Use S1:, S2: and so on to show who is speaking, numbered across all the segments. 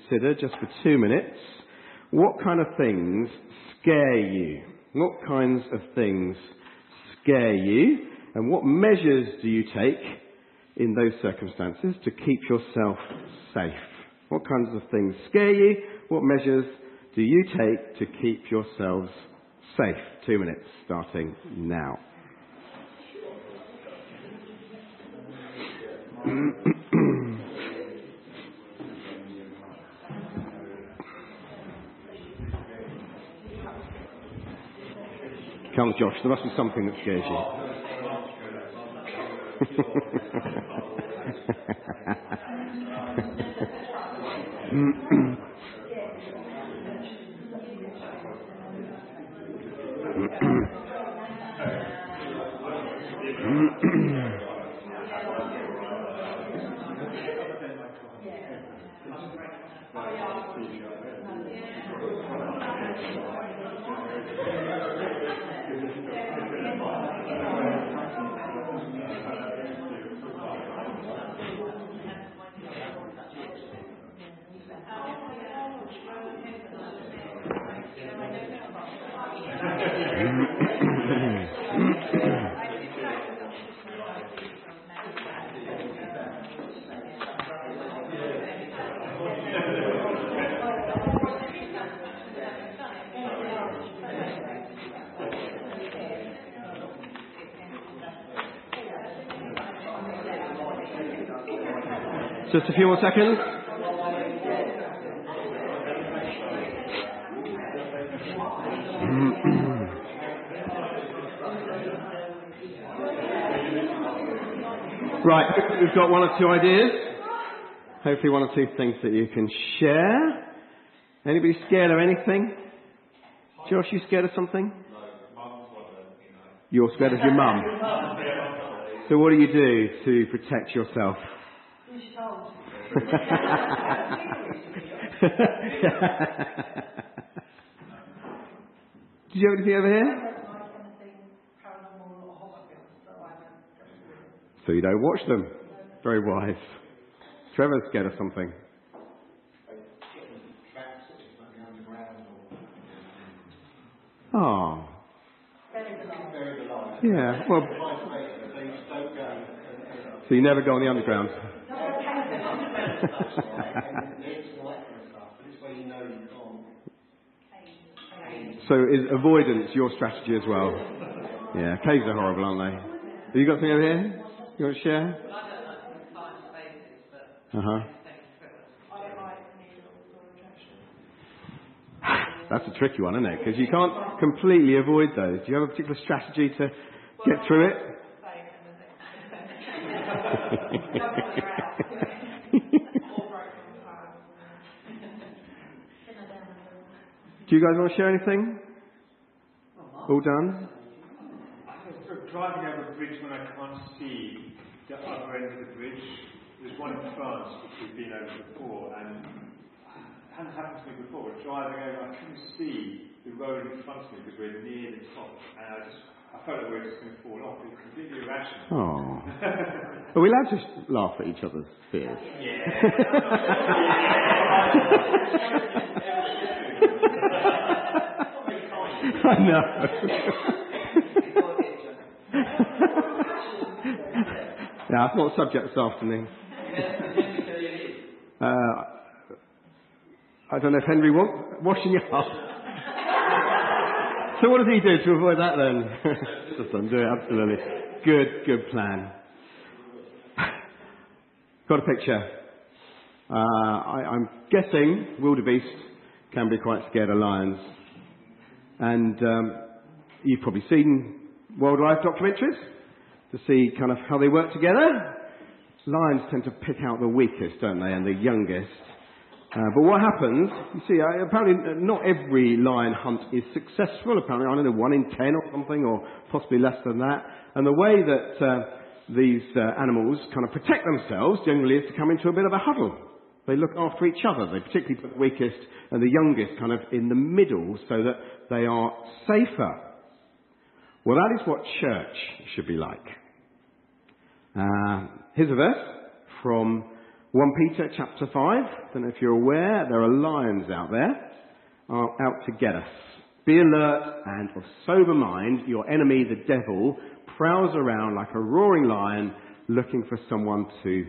S1: consider just for 2 minutes what kind of things scare you. What kinds of things scare you, and what measures do you take in those circumstances to keep yourself safe? What kinds of things scare you? What measures do you take to keep yourselves safe? 2 minutes starting now. Come, Josh, there must be something that scares you. Just a few more seconds. Right, we've got one or two ideas. Hopefully one or two things that you can share. Anybody scared of anything? Josh, you scared of something? You're scared of your mum. So what do you do to protect yourself? Did you have anything over here? So you don't watch them. Very wise. Trevor's scared of something. Oh. Yeah, well. So you never go on the underground? So is avoidance your strategy as well? Yeah, caves are horrible, aren't they? Have you got something over here you want to share? That's a tricky one, isn't it? Because you can't completely avoid those. Do you have a particular strategy to get through it? Do you guys want to share anything? All done?
S2: Driving over a bridge when I can't see the other end of the bridge. There's one in France which we've been over before, and it hadn't happened to me before. But driving over, I couldn't see the road in front of me because we're near the top, and I felt like we were just going to fall off. It was completely irrational.
S1: Oh. Are we allowed to laugh at each other's fears?
S2: Yeah.
S1: I know. Yeah, that's not the subject this afternoon. I don't know if Henry washing your up. So what does he do to avoid that then? Just undo it, absolutely. Good plan. Got a picture. I'm guessing wildebeest can be quite scared of lions. And you've probably seen wildlife documentaries to see kind of how they work together. Lions tend to pick out the weakest, don't they, and the youngest. But what happens, you see, apparently not every lion hunt is successful. Apparently, I don't know, 1 in 10 or something, or possibly less than that. And the way that these animals kind of protect themselves generally is to come into a bit of a huddle. They look after each other. They particularly put the weakest and the youngest kind of in the middle so that they are safer. Well, that is what church should be like. Here's a verse from 1 Peter chapter 5, I don't know if you're aware, there are lions out there, out to get us. Be alert and of sober mind. Your enemy, the devil, prowls around like a roaring lion looking for someone to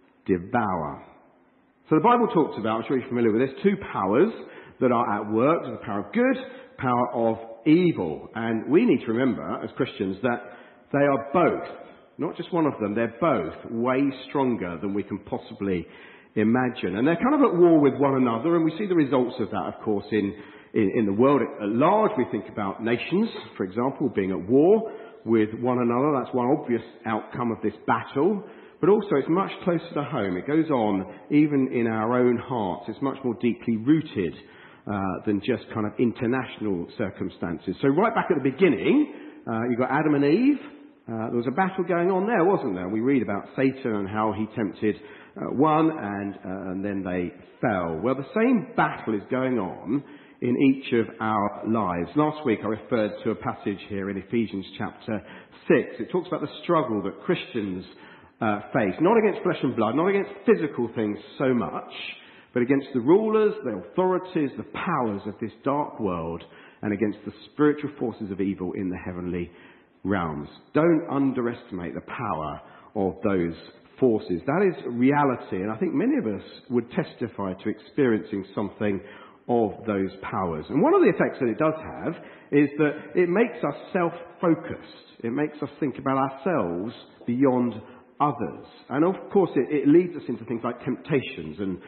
S1: devour. So the Bible talks about, I'm sure you're familiar with this, two powers that are at work. There's the power of good, power of evil. And we need to remember, as Christians, that they are both, not just one of them, they're both way stronger than we can possibly imagine. And they're kind of at war with one another, and we see the results of that, of course, in the world at large. We think about nations, for example, being at war with one another. That's one obvious outcome of this battle. But also it's much closer to home. It goes on even in our own hearts. It's much more deeply rooted than just kind of international circumstances. So right back at the beginning, you've got Adam and Eve. There was a battle going on there, wasn't there? We read about Satan and how he tempted one and then they fell. Well, the same battle is going on in each of our lives. Last week I referred to a passage here in Ephesians chapter 6. It talks about the struggle that Christians face, not against flesh and blood, not against physical things so much, but against the rulers, the authorities, the powers of this dark world, and against the spiritual forces of evil in the heavenly realms. Don't underestimate the power of those forces. That is reality, and I think many of us would testify to experiencing something of those powers. And one of the effects that it does have is that it makes us self-focused. It makes us think about ourselves beyond others. And of course it leads us into things like temptations and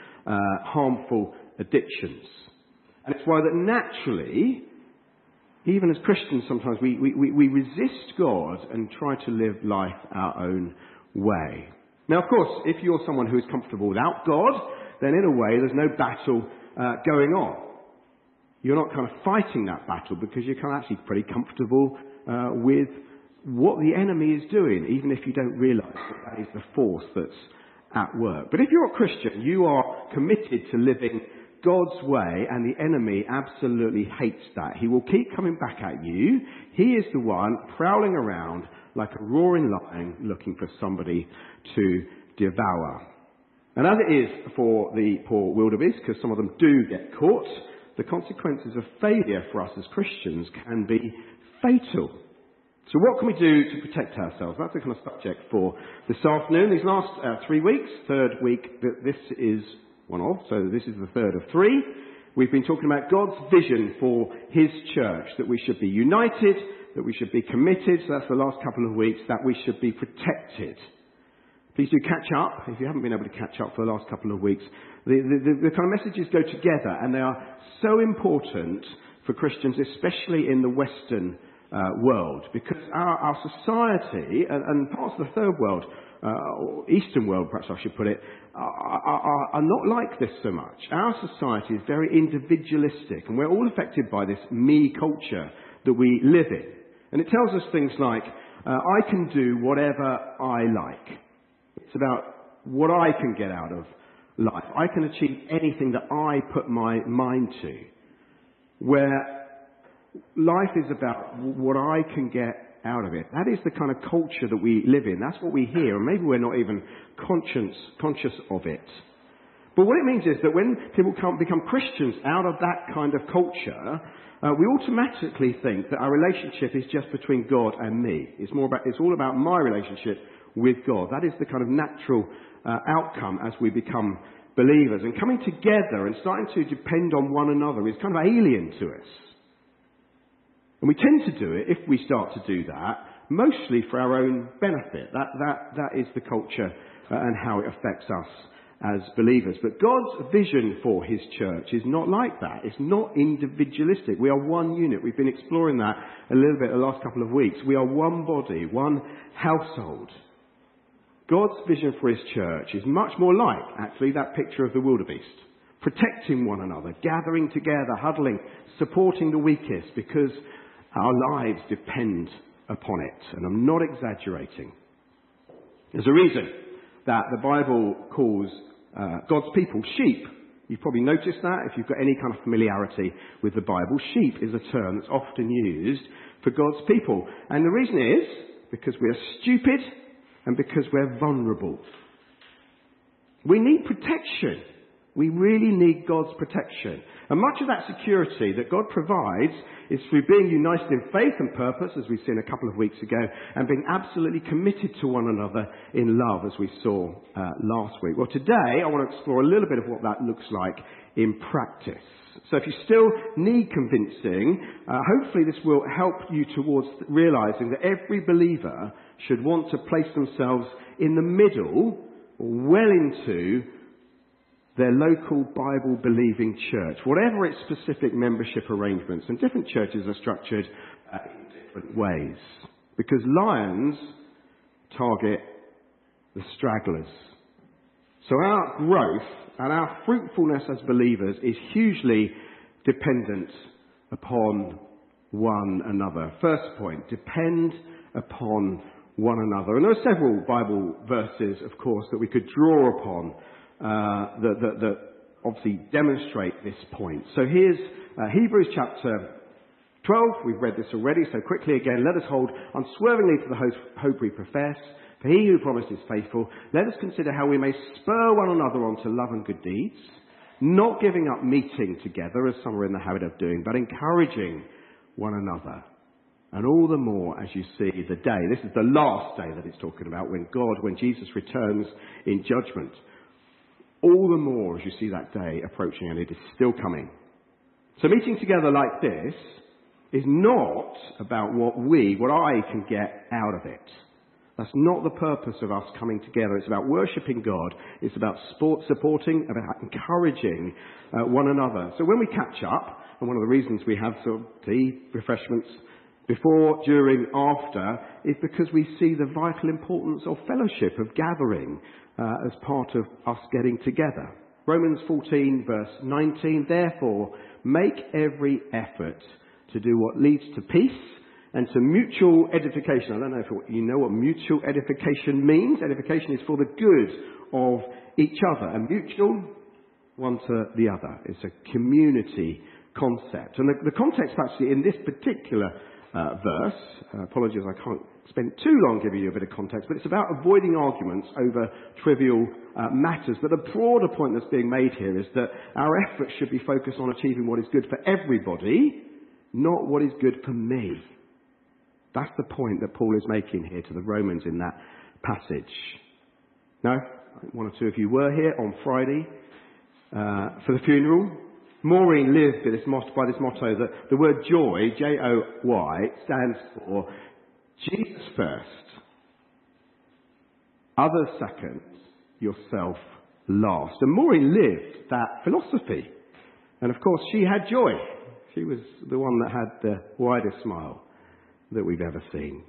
S1: harmful addictions. And it's why that naturally, even as Christians sometimes, we resist God and try to live life our own way. Now of course, if you're someone who is comfortable without God, then in a way there's no battle going on. You're not kind of fighting that battle because you're kind of actually pretty comfortable with what the enemy is doing, even if you don't realise that is the force that's at work. But if you're a Christian, you are committed to living God's way, and the enemy absolutely hates that. He will keep coming back at you. He is the one prowling around like a roaring lion looking for somebody to devour. And as it is for the poor wildebeest, because some of them do get caught, the consequences of failure for us as Christians can be fatal. So what can we do to protect ourselves? That's the kind of subject for this afternoon. These last 3 weeks, third week, this is one of, so this is the third of 3. We've been talking about God's vision for His church, that we should be united, that we should be committed, so that's the last couple of weeks, that we should be protected. Please do catch up, if you haven't been able to catch up for the last couple of weeks. The kind of messages go together, and they are so important for Christians, especially in the Western world, because our society and parts of the third world, or Eastern world perhaps I should put it, are not like this so much. Our society is very individualistic, and we're all affected by this me culture that we live in. And it tells us things like, I can do whatever I like. It's about what I can get out of life. I can achieve anything that I put my mind to. Where life is about what I can get out of it. That is the kind of culture that we live in. That's what we hear, and maybe we're not even conscious of it. But what it means is that when people become Christians out of that kind of culture, we automatically think that our relationship is just between God and me. It's all about my relationship with God. That is the kind of natural outcome as we become believers. And coming together and starting to depend on one another is kind of alien to us. And we tend to do it, if we start to do that, mostly for our own benefit. That is the culture and how it affects us as believers. But God's vision for His church is not like that. It's not individualistic. We are one unit. We've been exploring that a little bit the last couple of weeks. We are one body, one household. God's vision for His church is much more like, actually, that picture of the wildebeest. Protecting one another, gathering together, huddling, supporting the weakest, because our lives depend upon it. And I'm not exaggerating. There's a reason that the Bible calls God's people sheep. You've probably noticed that if you've got any kind of familiarity with the Bible. Sheep is a term that's often used for God's people. And the reason is because we are stupid and because we're vulnerable. We need protection. We really need God's protection. And much of that security that God provides is through being united in faith and purpose, as we've seen a couple of weeks ago, and being absolutely committed to one another in love, as we saw last week. Well, today I want to explore a little bit of what that looks like in practice. So if you still need convincing, hopefully this will help you towards realizing that every believer should want to place themselves in the middle, well into their local Bible-believing church, whatever its specific membership arrangements. And different churches are structured in different ways, because lions target the stragglers. So our growth and our fruitfulness as believers is hugely dependent upon one another. First point, depend upon one another. And there are several Bible verses, of course, that we could draw upon that obviously demonstrate this point. So here's Hebrews chapter 12. We've read this already, so quickly again. Let us hold unswervingly to the hope we profess, for he who promised is faithful. Let us consider how we may spur one another on to love and good deeds, not giving up meeting together as some are in the habit of doing, but encouraging one another. And all the more as you see the day. This is the last day that it's talking about, when Jesus returns in judgment. All the more as you see that day approaching, and it is still coming. So meeting together like this is not about what I can get out of it. That's not the purpose of us coming together. It's about worshipping God. It's about supporting, about encouraging one another. So when we catch up, and one of the reasons we have sort of tea, refreshments, before, during, after, is because we see the vital importance of fellowship, of gathering, as part of us getting together. Romans 14 verse 19, therefore, make every effort to do what leads to peace and to mutual edification. I don't know if you know what mutual edification means. Edification is for the good of each other. And mutual, one to the other. It's a community concept. And the context actually in this particular verse, apologies I can't spend too long giving you a bit of context, but it's about avoiding arguments over trivial matters. But the broader point that's being made here is that our efforts should be focused on achieving what is good for everybody, not what is good for me. That's the point that Paul is making here to the Romans in that passage. Now, one or two of you were here on Friday for the funeral. Maureen lived by this motto that the word joy, J-O-Y, stands for Jesus first, others second, yourself last. And Maureen lived that philosophy. And of course, she had joy. She was the one that had the widest smile that we've ever seen.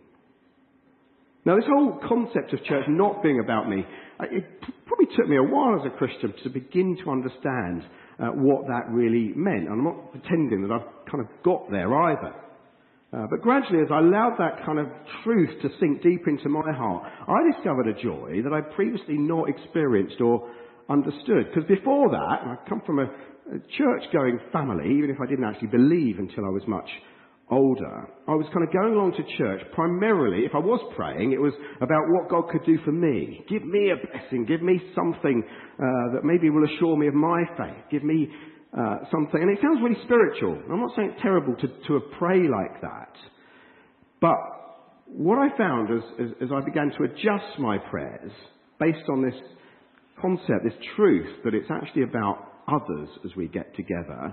S1: Now, this whole concept of church not being about me, it probably took me a while as a Christian to begin to understand what that really meant. And I'm not pretending that I've kind of got there either. But gradually, as I allowed that kind of truth to sink deep into my heart, I discovered a joy that I'd previously not experienced or understood. Because before that, and I come from a church-going family, even if I didn't actually believe until I was much older, I was kind of going along to church primarily, if I was praying, it was about what God could do for me. Give me a blessing, give me something that maybe will assure me of my faith, give me something. And it sounds really spiritual. I'm not saying it's terrible to pray like that. But what I found as I began to adjust my prayers based on this concept, this truth, that it's actually about others as we get together,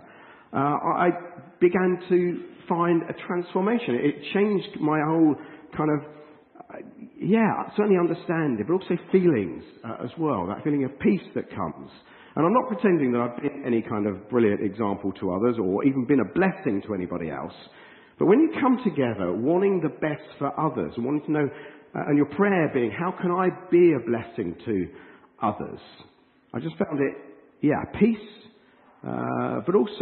S1: I began to find a transformation. It changed my whole kind of, certainly understanding, but also feelings as well, that feeling of peace that comes. And I'm not pretending that I've been any kind of brilliant example to others or even been a blessing to anybody else. But when you come together wanting the best for others and wanting to know, and your prayer being, how can I be a blessing to others? I just found it, peace, but also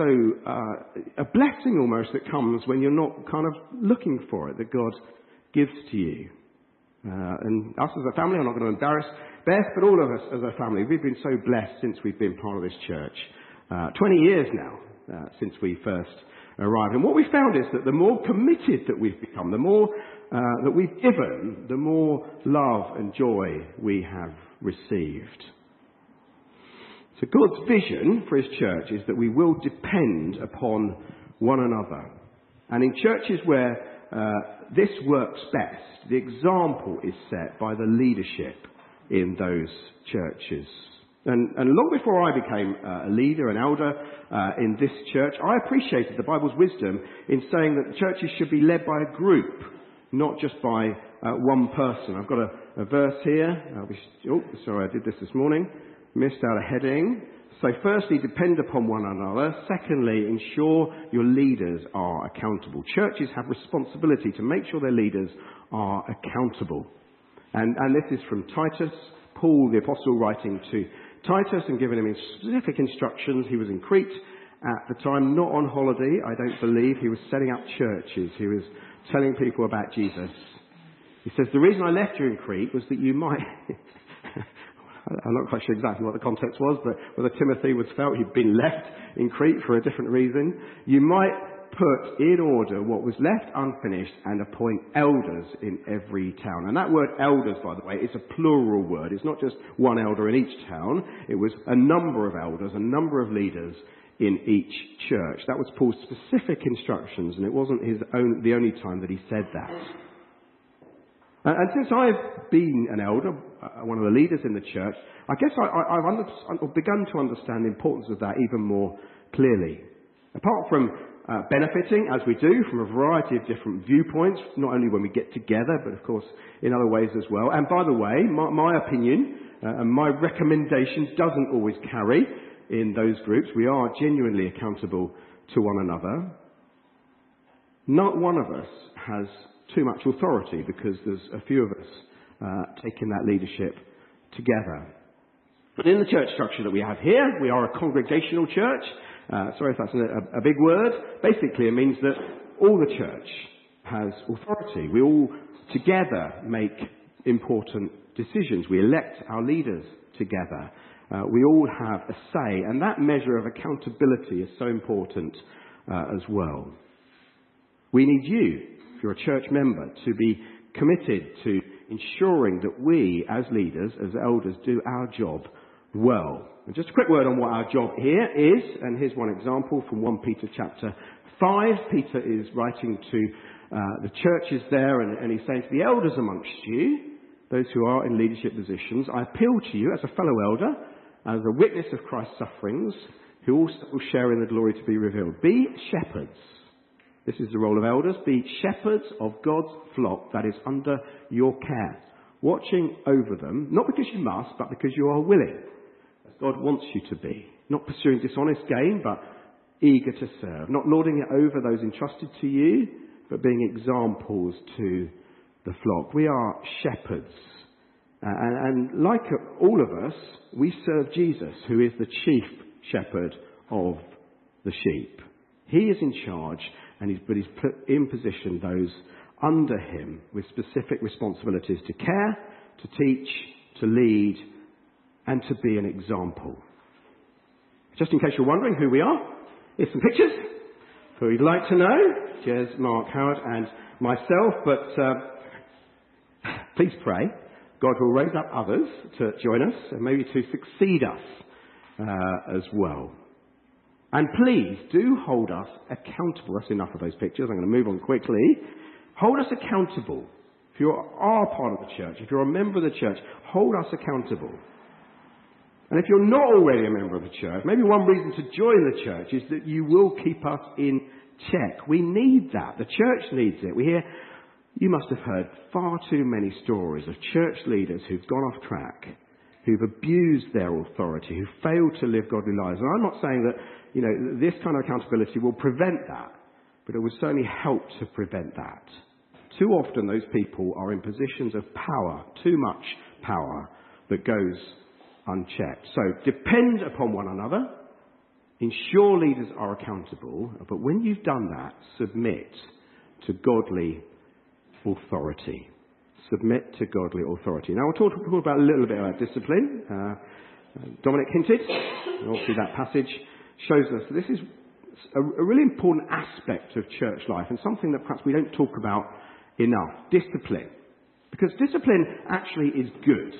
S1: a blessing almost that comes when you're not kind of looking for it, that God gives to you. And us as a family, I'm not going to embarrass Beth, but all of us as a family, we've been so blessed since we've been part of this church. 20 years now since we first arrived. And what we found is that the more committed that we've become, the more that we've given, the more love and joy we have received. So God's vision for his church is that we will depend upon one another. And in churches where this works best, the example is set by the leadership in those churches. And long before I became a leader, an elder in this church, I appreciated the Bible's wisdom in saying that churches should be led by a group, not just by one person. I've got a verse here. Sorry, I did this morning. Missed out a heading. So firstly, depend upon one another. Secondly, ensure your leaders are accountable. Churches have responsibility to make sure their leaders are accountable. And this is from Titus, Paul the Apostle writing to Titus and giving him specific instructions. He was in Crete at the time, not on holiday, I don't believe. He was setting up churches. He was telling people about Jesus. He says, the reason I left you in Crete was that you might... I'm not quite sure exactly what the context was, but whether Timothy was felt he'd been left in Crete for a different reason. You might put in order what was left unfinished and appoint elders in every town. And that word elders, by the way, is a plural word. It's not just one elder in each town. It was a number of elders, a number of leaders in each church. That was Paul's specific instructions, and it wasn't the only time that he said that. And since I've been an elder, one of the leaders in the church, I guess I've begun to understand the importance of that even more clearly. Apart from benefiting, as we do, from a variety of different viewpoints, not only when we get together, but of course in other ways as well. And by the way, my opinion and my recommendation doesn't always carry in those groups. We are genuinely accountable to one another. Not one of us has too much authority because there's a few of us taking that leadership together. But in the church structure that we have here, we are a congregational church. Sorry if that's a big word. Basically, it means that all the church has authority. We all together make important decisions. We elect our leaders together. We all have a say, and that measure of accountability is so important as well. We need you, if you're a church member, to be committed to ensuring that we, as leaders, as elders, do our job well. And just a quick word on what our job here is, and here's one example from 1 Peter chapter 5. Peter is writing to the churches there, and he's saying to the elders amongst you, those who are in leadership positions, I appeal to you as a fellow elder, as a witness of Christ's sufferings, who also will share in the glory to be revealed. Be shepherds. This is the role of elders. Be shepherds of God's flock that is under your care, watching over them, not because you must, but because you are willing, as God wants you to be. Not pursuing dishonest gain, but eager to serve. Not lording it over those entrusted to you, but being examples to the flock. We are shepherds. And like all of us, we serve Jesus, who is the chief shepherd of the sheep. He is in charge, but he's put in position those under him with specific responsibilities to care, to teach, to lead, and to be an example. Just in case you're wondering who we are, here's some pictures. Who you'd like to know, Jez, Mark, Howard, and myself, but please pray God will raise up others to join us and maybe to succeed us as well. And please do hold us accountable. That's enough of those pictures. I'm going to move on quickly. Hold us accountable. If you are part of the church, if you're a member of the church, hold us accountable. And if you're not already a member of the church, maybe one reason to join the church is that you will keep us in check. We need that. The church needs it. You must have heard far too many stories of church leaders who've gone off track, who've abused their authority, who failed to live godly lives. And I'm not saying that, this kind of accountability will prevent that, but it will certainly help to prevent that. Too often those people are in positions of power, too much power, that goes unchecked. So depend upon one another, ensure leaders are accountable, but when you've done that, submit to godly authority. Submit to godly authority. Now we'll talk about a little bit about discipline. Dominic hinted, and obviously that passage shows us that this is a really important aspect of church life and something that perhaps we don't talk about enough. Discipline. Because discipline actually is good.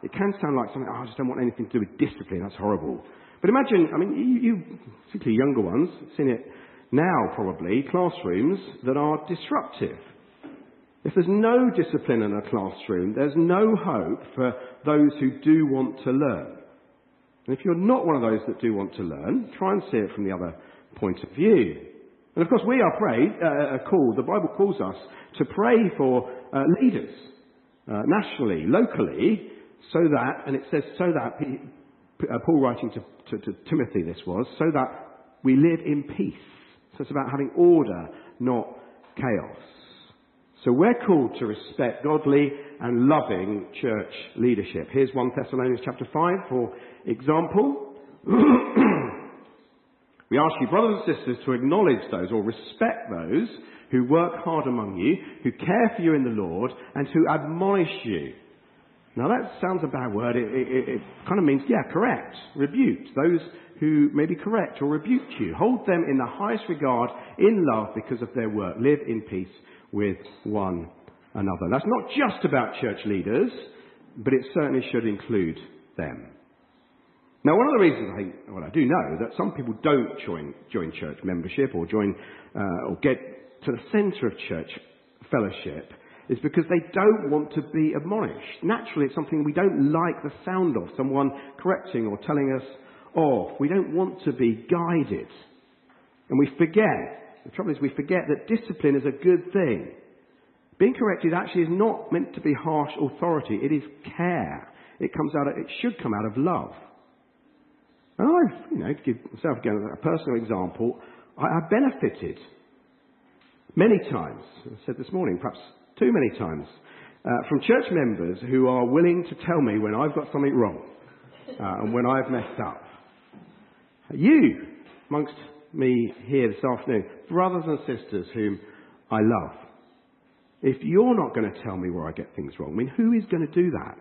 S1: it can sound like something, I just don't want anything to do with discipline, that's horrible. But imagine, you particularly younger ones, seen it now probably, classrooms that are disruptive. If there's no discipline in a classroom, there's no hope for those who do want to learn. And if you're not one of those that do want to learn, try and see it from the other point of view. And of course we are called, the Bible calls us to pray for leaders, nationally, locally, so that, and it says so that, Paul writing to Timothy this was, so that we live in peace. So it's about having order, not chaos. So we're called to respect godly and loving church leadership. Here's 1 Thessalonians chapter 5 for example. We ask you, brothers and sisters, to acknowledge those or respect those who work hard among you, who care for you in the Lord, and who admonish you. Now that sounds a bad word. It kind of means, correct, rebuked. Those who maybe correct or rebuke you. Hold them in the highest regard in love because of their work. Live in peace with one another. That's not just about church leaders, but it certainly should include them. Now, one of the reasons I do know that some people don't join church membership or or get to the centre of church fellowship is because they don't want to be admonished. Naturally, it's something we don't like the sound of, someone correcting or telling us off. We don't want to be guided. And we forget, the trouble is we forget that discipline is a good thing. Being corrected actually is not meant to be harsh authority. It is care. It should come out of love. And I've, to give myself again a personal example, I've benefited many times, I said this morning, perhaps too many times, from church members who are willing to tell me when I've got something wrong and when I've messed up. You, amongst me here this afternoon, brothers and sisters whom I love, if you're not going to tell me where I get things wrong, who is going to do that?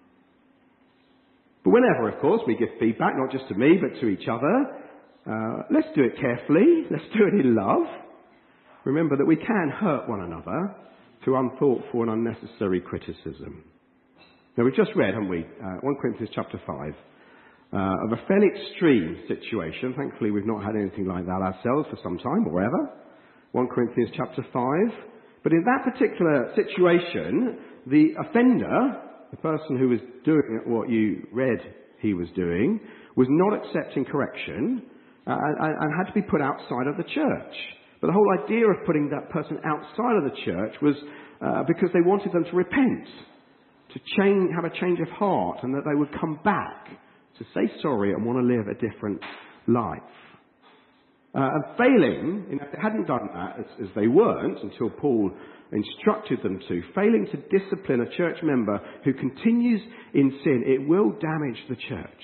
S1: But whenever, of course, we give feedback, not just to me, but to each other, let's do it carefully. Let's do it in love. Remember that we can hurt one another through unthoughtful and unnecessary criticism. Now, we've just read, haven't we, 1 Corinthians chapter 5, of a fairly extreme situation. Thankfully, we've not had anything like that ourselves for some time, or ever. 1 Corinthians chapter 5. But in that particular situation, the offender, the person who was doing what you read he was doing, was not accepting correction and had to be put outside of the church. But the whole idea of putting that person outside of the church was because they wanted them to repent, to have a change of heart, and that they would come back to say sorry and want to live a different life. And failing, if they hadn't done that, as they weren't until Paul instructed them to, failing to discipline a church member who continues in sin, it will damage the church.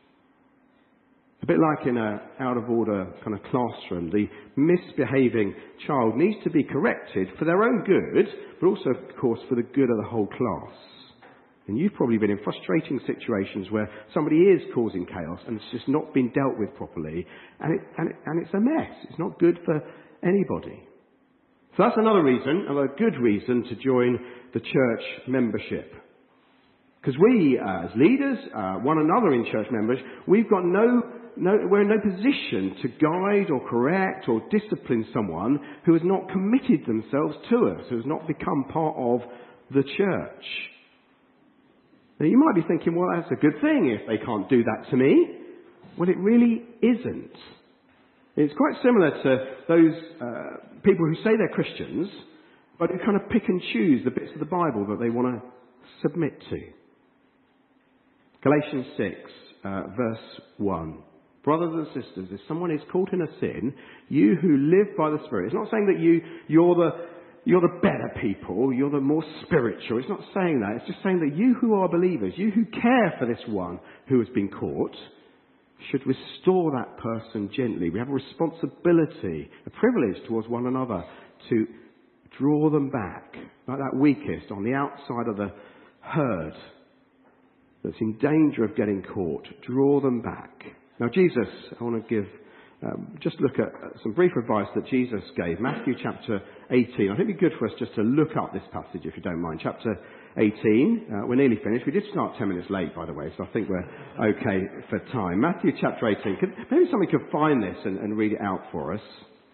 S1: A bit like in an out-of-order kind of classroom, the misbehaving child needs to be corrected for their own good, but also, of course, for the good of the whole class. And you've probably been in frustrating situations where somebody is causing chaos and it's just not been dealt with properly, and it's a mess. It's not good for anybody. So that's another reason, another good reason to join the church membership. Because we, as leaders, one another in church members, we've got we're in no position to guide or correct or discipline someone who has not committed themselves to us, who has not become part of the church. Now you might be thinking, well, that's a good thing if they can't do that to me. Well, it really isn't. It's quite similar to those people who say they're Christians, but who kind of pick and choose the bits of the Bible that they want to submit to. Galatians 6, verse 1. Brothers and sisters, if someone is caught in a sin, you who live by the Spirit, it's not saying that you're the better people, you're the more spiritual. It's not saying that. It's just saying that you who are believers, you who care for this one who has been caught, should restore that person gently. We have a responsibility, a privilege towards one another to draw them back, like that weakest on the outside of the herd that's in danger of getting caught. Draw them back. Now Jesus, I want to give, just look at some brief advice that Jesus gave. Matthew chapter 18. I think it'd be good for us just to look up this passage if you don't mind. Chapter 18. We're nearly finished. We did start 10 minutes late, by the way, so I think we're okay for time. Matthew chapter 18. Maybe somebody could find this and read it out for us.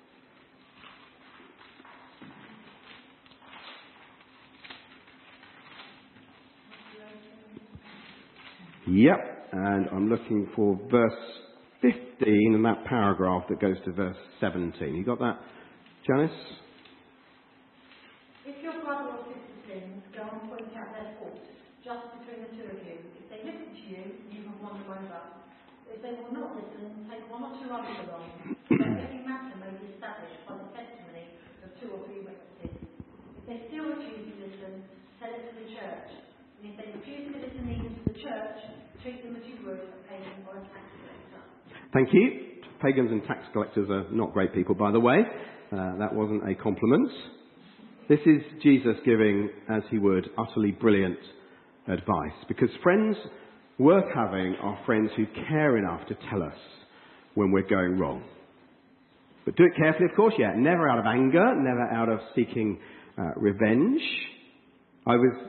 S1: Yep, and I'm looking for verse 15 and that paragraph that goes to verse 17. You got that, Janice?
S3: If your brother or sister sins, go and point out their fault, just between the two of you. If they listen to you, you have won them over. If they will not listen, take one or two others along, so that every matter may be established by the testimony of 2 or 3 witnesses. If they still refuse to listen, tell it to the church. And if they refuse to listen even to the church, treat them as you would a pagan or a tax collector.
S1: Thank you. Pagans and tax collectors are not great people, by the way. That wasn't a compliment. This is Jesus giving, as he would, utterly brilliant advice. Because friends worth having are friends who care enough to tell us when we're going wrong. But do it carefully, of course, never out of anger, never out of seeking revenge. I was...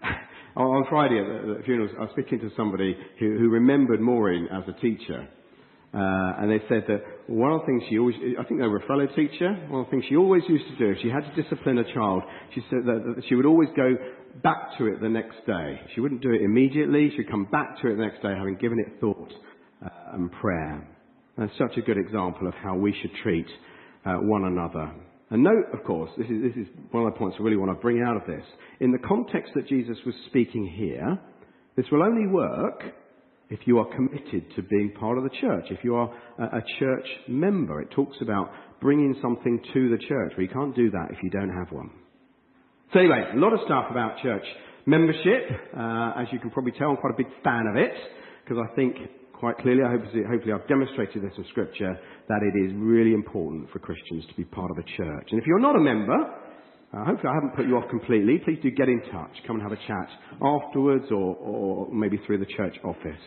S1: On Friday at the funerals, I was speaking to somebody who remembered Maureen as a teacher. And they said that one of the things she always, I think they were a fellow teacher, one of the things she always used to do, if she had to discipline a child, she said that she would always go back to it the next day. She wouldn't do it immediately, she'd come back to it the next day having given it thought and prayer. And it's such a good example of how we should treat one another. And note, of course, this is one of the points I really want to bring out of this. In the context that Jesus was speaking here, this will only work if you are committed to being part of the church, if you are a church member. It talks about bringing something to the church, but you can't do that if you don't have one. So anyway, a lot of stuff about church membership. As you can probably tell, I'm quite a big fan of it, because I think quite clearly, hopefully I've demonstrated this in Scripture, that it is really important for Christians to be part of a church. And if you're not a member, hopefully I haven't put you off completely, please do get in touch. Come and have a chat afterwards or maybe through the church office.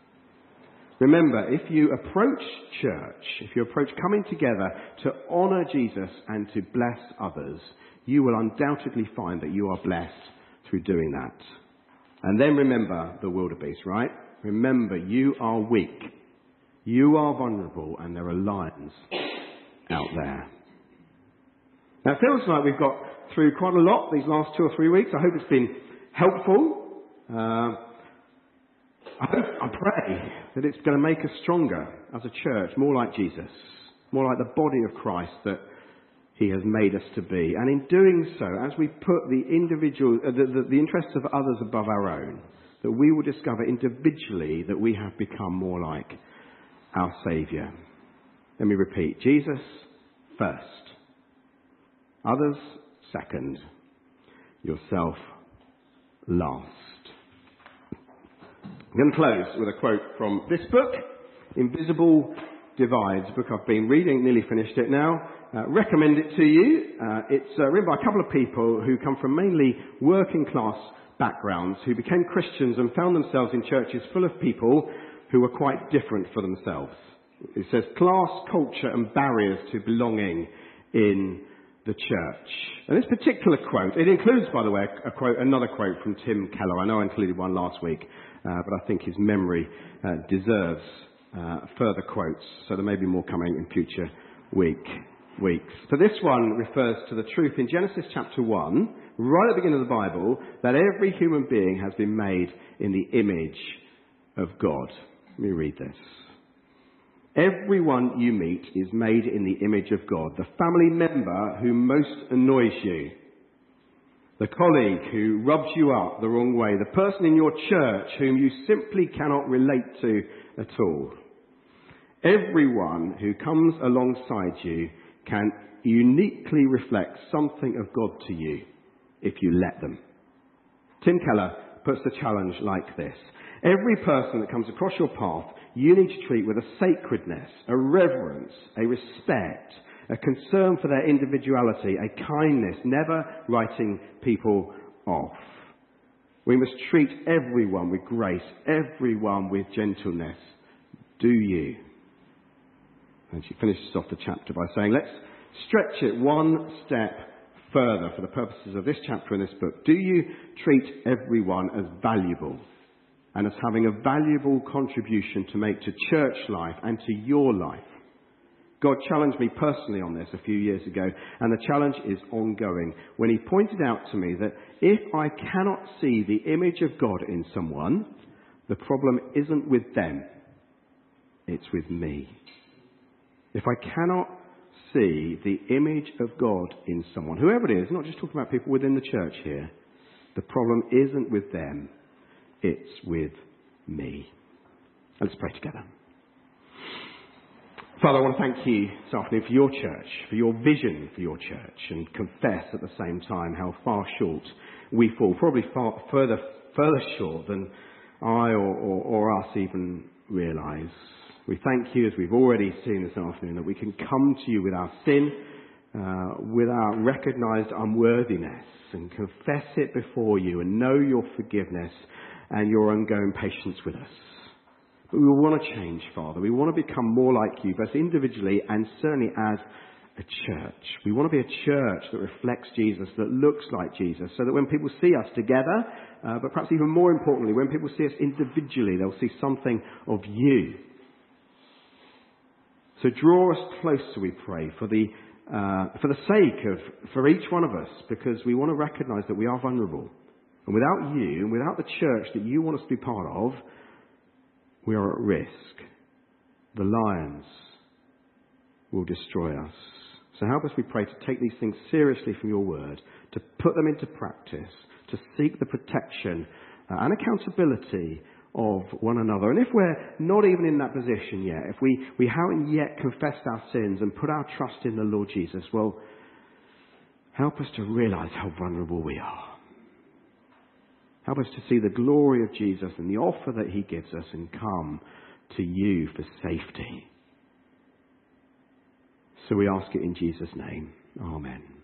S1: Remember, if you approach church, if you approach coming together to honour Jesus and to bless others, you will undoubtedly find that you are blessed through doing that. And then remember the wildebeest, right? Remember, you are weak, you are vulnerable, and there are lions out there. Now, it feels like we've got through quite a lot these last 2 or 3 weeks. I hope it's been helpful. I pray that it's going to make us stronger as a church, more like Jesus, more like the body of Christ that he has made us to be. And in doing so, as we put the individual, the interests of others above our own, that we will discover individually that we have become more like our Saviour. Let me repeat. Jesus first. Others second. Yourself last. I'm going to close with a quote from this book, Invisible Divides, a book I've been reading, nearly finished it now. Recommend it to you. It's written by a couple of people who come from mainly working class backgrounds, who became Christians and found themselves in churches full of people who were quite different for themselves. It says class, culture and barriers to belonging in the church. And this particular quote, it includes, by the way, another quote from Tim Keller. I know I included one last week, but I think his memory deserves further quotes, so there may be more coming in future weeks. So this one refers to the truth in Genesis chapter 1, right at the beginning of the Bible, that every human being has been made in the image of God. Let me read this. Everyone you meet is made in the image of God. The family member who most annoys you, the colleague who rubs you up the wrong way, the person in your church whom you simply cannot relate to at all. Everyone who comes alongside you can uniquely reflect something of God to you if you let them. Tim Keller puts the challenge like this. Every person that comes across your path, you need to treat with a sacredness, a reverence, a respect, a concern for their individuality, a kindness, never writing people off. We must treat everyone with grace, everyone with gentleness. Do you? And she finishes off the chapter by saying, let's stretch it one step further for the purposes of this chapter in this book. Do you treat everyone as valuable and as having a valuable contribution to make to church life and to your life? God challenged me personally on this a few years ago, and the challenge is ongoing, when he pointed out to me that if I cannot see the image of God in someone, the problem isn't with them, it's with me. If I cannot see the image of God in someone, whoever it is, not just talking about people within the church here, the problem isn't with them, it's with me. Let's pray together. Father, I want to thank you this afternoon for your church, for your vision for your church, and confess at the same time how far short we fall, probably far further short than I or us even realise. We thank you, as we've already seen this afternoon, that we can come to you with our sin, with our recognised unworthiness, and confess it before you and know your forgiveness and your ongoing patience with us. But we want to change, Father. We want to become more like you, both individually and certainly as a church. We want to be a church that reflects Jesus, that looks like Jesus, so that when people see us together, but perhaps even more importantly, when people see us individually, they'll see something of you. So draw us closer, we pray, for the sake of, for each one of us, because we want to recognise that we are vulnerable. And without you, and without the church that you want us to be part of, we are at risk. The lions will destroy us. So help us, we pray, to take these things seriously from your word, to put them into practice, to seek the protection and accountability of one another. And if we're not even in that position yet, if we haven't yet confessed our sins and put our trust in the Lord Jesus, well, help us to realise how vulnerable we are. Help us to see the glory of Jesus and the offer that he gives us and come to you for safety. So we ask it in Jesus' name. Amen.